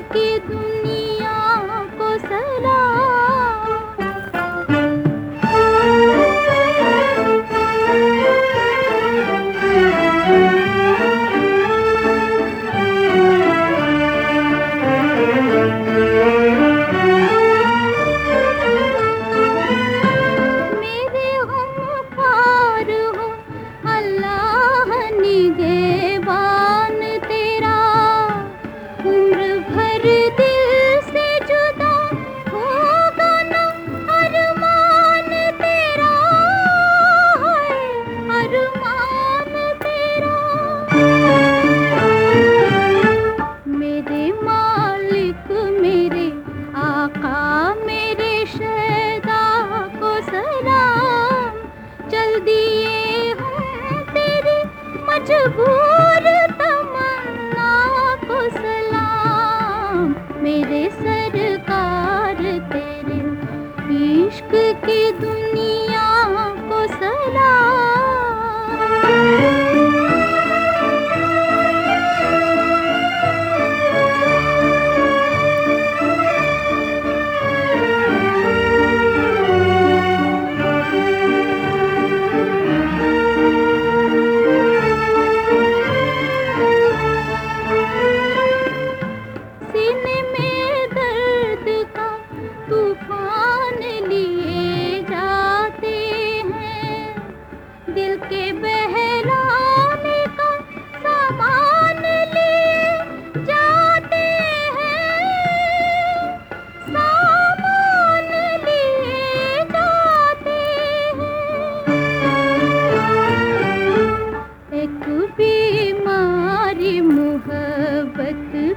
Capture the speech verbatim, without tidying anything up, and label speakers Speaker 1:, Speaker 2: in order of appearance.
Speaker 1: की दुनिया को सलाम। मेरे गमख्वार हो अल्लाह निगहबान तेरा, उम्र भर दिल से जुदा होगा ना अरमान तेरा, है अरमान तेरा। मेरे मालिक मेरे आका मेरे शहदा को सलाम, चल दिए हम तेरी मजबूर तमन्ना को सलाम। मेरे सरकार तेरे इश्क की दुनिया को सलाम। सीने में दर्द का तूफान लिए जाते हैं, दिल के बहलाने का सामान लिए जाते हैं, सामान लिए जाते हैं। एक बीमारी मोहब्बत